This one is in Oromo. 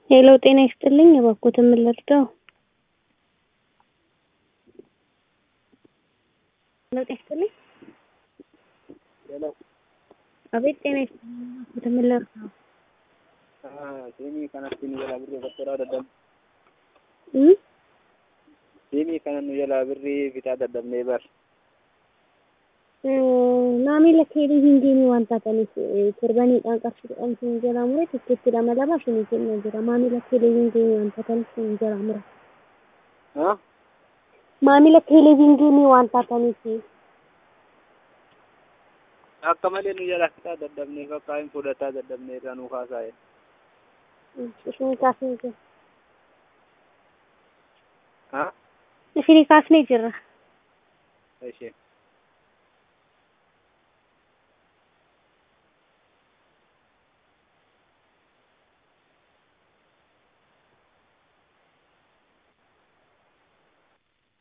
ሄሎ ጤና ይስጥልኝ እባክዎትን ምን ልርዳው? ሄሎ ጤና ይስጥልኝ። ሄሎ አቤት ጤና ይስጥልኝ እባክዎትን ምን ልርዳው? Deemii kanatti nu jalaa birrii bakka daddabne. እም Deemii kana nu jalaa birrii bitaa daddabnee bar. maamila televiizyinii waan taataniif torbaniidhaan qarshii isin jalaa mure tikkeetti lama lama isinii kennaa jira. Maamila televiizyinii waan taataniif isin jalaa mura. Maamila televiizyinii waan taataniif Akka malee nu jalaa bitaa daddabnee fakkaa hin fudhataa daddabnee irraa nu kaasaa. isinii kaasnee jira. Ha? Isinii kaasnee jira. Ishee.